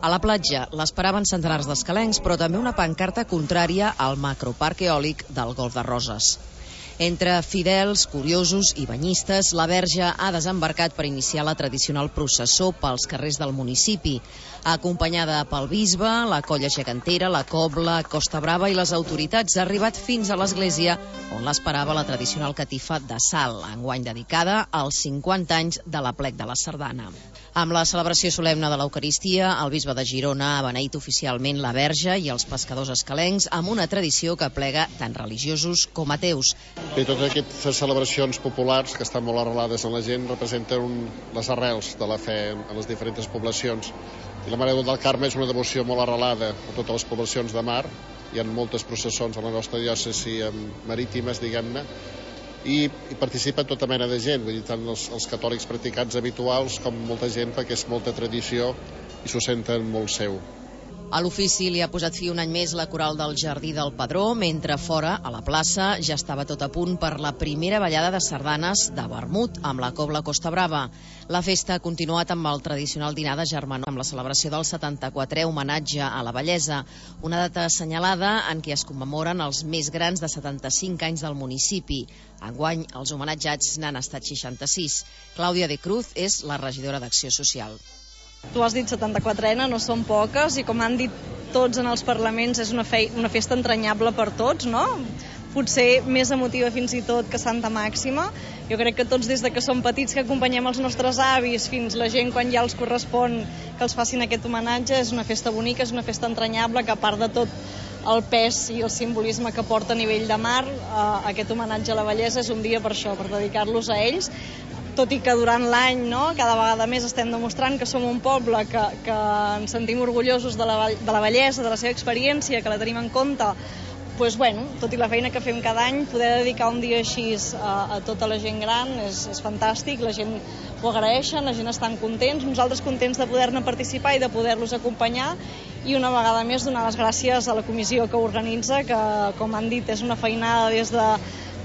A la platja l'esperaven centenars d'escalencs, però també una pancarta contrària al macroparc eòlic del Golf de Roses. Entre fidels, curiosos i banyistes, la Verge ha desembarcat per iniciar la tradicional processó pels carrers del municipi, acompanyada pel bisbe, la colla gegantera, la cobla, Costa Brava i les autoritats. Ha arribat fins a l'església on l'esperava la tradicional catifa de Salt, enguany dedicada als 50 anys de l'aplec de la Sardana. Amb la celebració solemne de l'Eucaristia, el bisbe de Girona ha beneït oficialment la Verge i els pescadors escalencs amb una tradició que aplega tant religiosos com ateus. Bé, totes aquestes celebracions populars que estan molt arrelades en la gent representen les arrels de la fe en les diferents poblacions. I la Mare del Carme és una devoció molt arrelada a totes les poblacions de mar. Hi ha moltes processons a la nostra diòcesi marítimes, diguem-ne, i participa tota mena de gent, vull dir, tant els catòlics practicants habituals com molta gent, perquè és molta tradició i s'ho senten molt seu. A l'ofici li ha posat fi un any més la coral del Jardí del Pedró, mentre fora, a la plaça, ja estava tot a punt per la primera ballada de sardanes de vermut amb la cobla Costa Brava. La festa ha continuat amb el tradicional dinar de germanor, amb la celebració del 74è homenatge a la bellesa, una data assenyalada en què es commemoren els més grans de 75 anys del municipi. Enguany, els homenatjats n'han estat 66. Clàudia de Cruz és la regidora d'Acció Social. Tu has dit 74ena, no són poques, i com han dit tots en els parlaments, és una festa entranyable per tots, no? Potser més emotiva fins i tot que Santa Màxima. Jo crec que tots des de que som petits que acompanyem els nostres avis fins la gent quan ja els correspon que els facin aquest homenatge, és una festa bonica, és una festa entranyable que a part de tot el pes i el simbolisme que porta a nivell de mar, aquest homenatge a la bellesa és un dia per això, per dedicar-los a ells. Tot i que durant l'any, cada vegada més estem demostrant que som un poble que ens sentim orgullosos de la bellesa, de la seva experiència, que la tenim en compte, doncs, tot i la feina que fem cada any, poder dedicar un dia així a tota la gent gran és fantàstic, la gent ho agraeixen, la gent estan contents, nosaltres contents de poder-ne participar i de poder-los acompanyar, i una vegada més donar les gràcies a la comissió que organitza, que, com han dit, és una feinada des de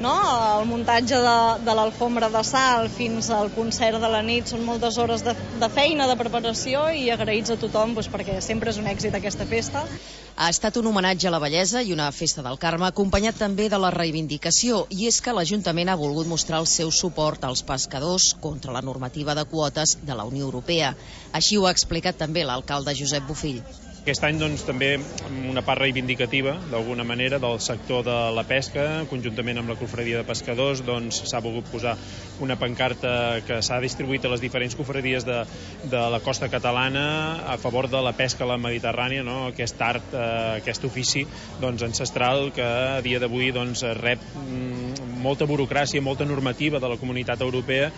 el muntatge de l'alfombra de salt fins al concert de la nit. Són moltes hores de feina, de preparació, i agraïts a tothom perquè sempre és un èxit aquesta festa. Ha estat un homenatge a la bellesa i una festa del Carme acompanyat també de la reivindicació, i és que l'Ajuntament ha volgut mostrar el seu suport als pescadors contra la normativa de quotes de la Unió Europea. Així ho ha explicat també l'alcalde Josep Bofill. Aquest any també una part reivindicativa d'alguna manera del sector de la pesca, conjuntament amb la Cofradia de Pescadors s'ha volgut posar una pancarta que s'ha distribuït a les diferents cofradies de la costa catalana a favor de la pesca a la Mediterrània, aquest art, aquest ofici ancestral que a dia d'avui rep molta burocràcia, molta normativa de la Comunitat Europea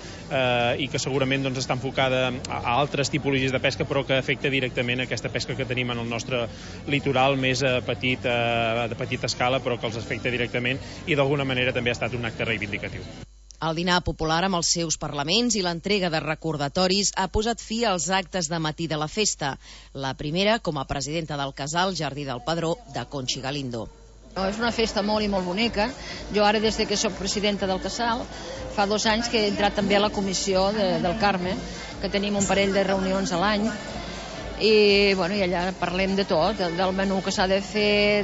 i que segurament està enfocada a altres tipologies de pesca, però que afecta directament aquesta pesca que tenim en el nostre litoral més de petita escala, però que els afecta directament, i d'alguna manera també ha estat un acte reivindicatiu. El dinar popular amb els seus parlaments i l'entrega de recordatoris ha posat fi als actes de matí de la festa. La primera com a presidenta del casal Jardí del Pedró de Conchi Galindo. És una festa molt i molt bonica. Jo ara, des que soc presidenta del casal, fa 2 anys que he entrat també a la comissió del Carme, que tenim un parell de reunions a l'any, i allà parlem de tot, del menú que s'ha de fer,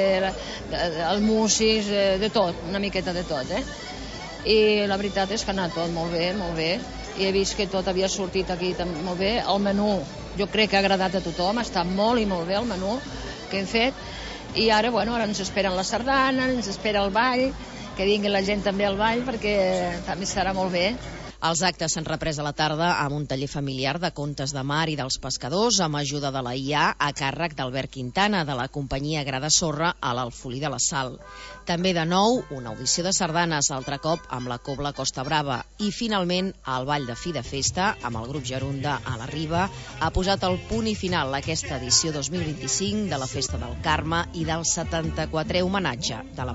del músics, de tot, una miqueta de tot, I la veritat és que ha anat tot molt bé, i he vist que tot havia sortit aquí molt bé. El menú jo crec que ha agradat a tothom, està molt i molt bé el menú que hem fet, i ara ens esperen la sardana, ens espera el ball, que vingui la gent també al ball, perquè també serà molt bé. Els actes s'han reprès a la tarda amb un taller familiar de contes de mar i dels pescadors amb ajuda de la IA a càrrec d'Albert Quintana, de la companyia Gra de Sorra a l'Alfolí de la Sal. També de nou una audició de sardanes, altre cop amb la cobla Costa Brava, i finalment el ball de fi de festa amb el grup Gerunda a la Riba ha posat el punt i final a aquesta edició 2025 de la Festa del Carme i del 74è homenatge de la